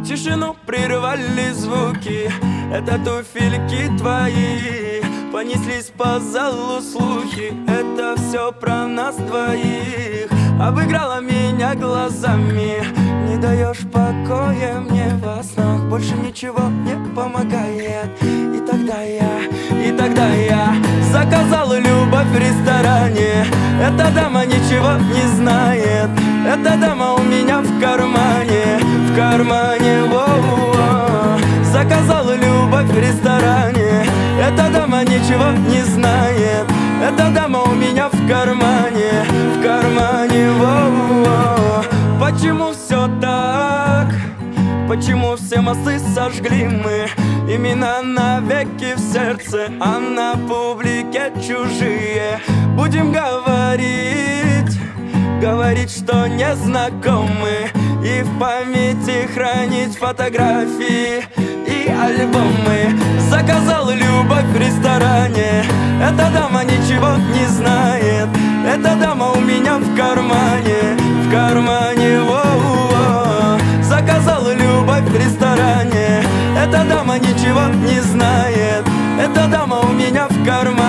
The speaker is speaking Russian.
Тишину прервали звуки, это туфельки твои. Понеслись по залу слухи, это все про нас двоих. Обыграла меня глазами, не даешь покоя мне во снах. Больше ничего не помогает. И тогда я заказал любовь в ресторане. Эта дама ничего не знает, эта дама у меня в кармане. В кармане, воу-воу. Заказал любовь в ресторане. Эта дама ничего не знает, эта дама у меня в кармане. В кармане, воу-воу. Почему все так? Почему все мосты сожгли мы? Имена навеки в сердце, а на публике чужие. Будем говорить, что не знакомы, и в памяти хранить фотографии и альбомы. Заказал любовь в ресторане. Эта дама ничего не знает, эта дама у меня в кармане. В кармане, воу-воу. Заказал любовь в ресторане. Эта дама ничего не знает, эта дама у меня в кармане.